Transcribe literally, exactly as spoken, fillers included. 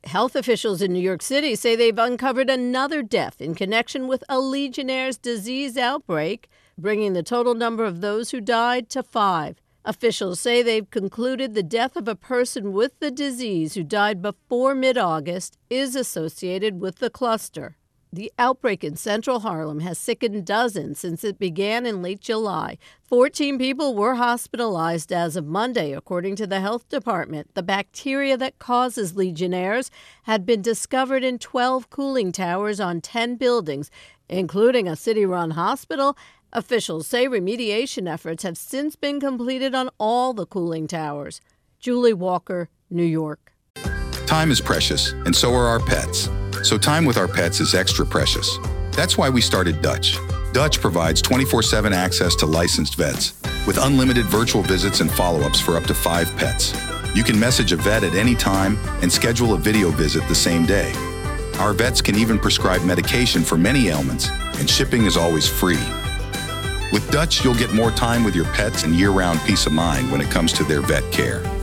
Health officials in New York City say they've uncovered another death in connection with a Legionnaire's disease outbreak, bringing the total number of those who died to five. Officials say they've concluded the death of a person with the disease who died before mid-August is associated with the cluster. The outbreak in central Harlem has sickened dozens since it began in late July. Fourteen people were hospitalized as of Monday, according to the health department. The bacteria that causes Legionnaire's had been discovered in twelve cooling towers on ten buildings, including a city-run hospital. Officials say remediation efforts have since been completed on all the cooling towers. Julie Walker, New York. Time is precious, and so are our pets. So time with our pets is extra precious. That's why we started Dutch. Dutch provides twenty-four seven access to licensed vets with unlimited virtual visits and follow-ups for up to five pets. You can message a vet at any time and schedule a video visit the same day. Our vets can even prescribe medication for many ailments, and shipping is always free. With Dutch, you'll get more time with your pets and year-round peace of mind when it comes to their vet care.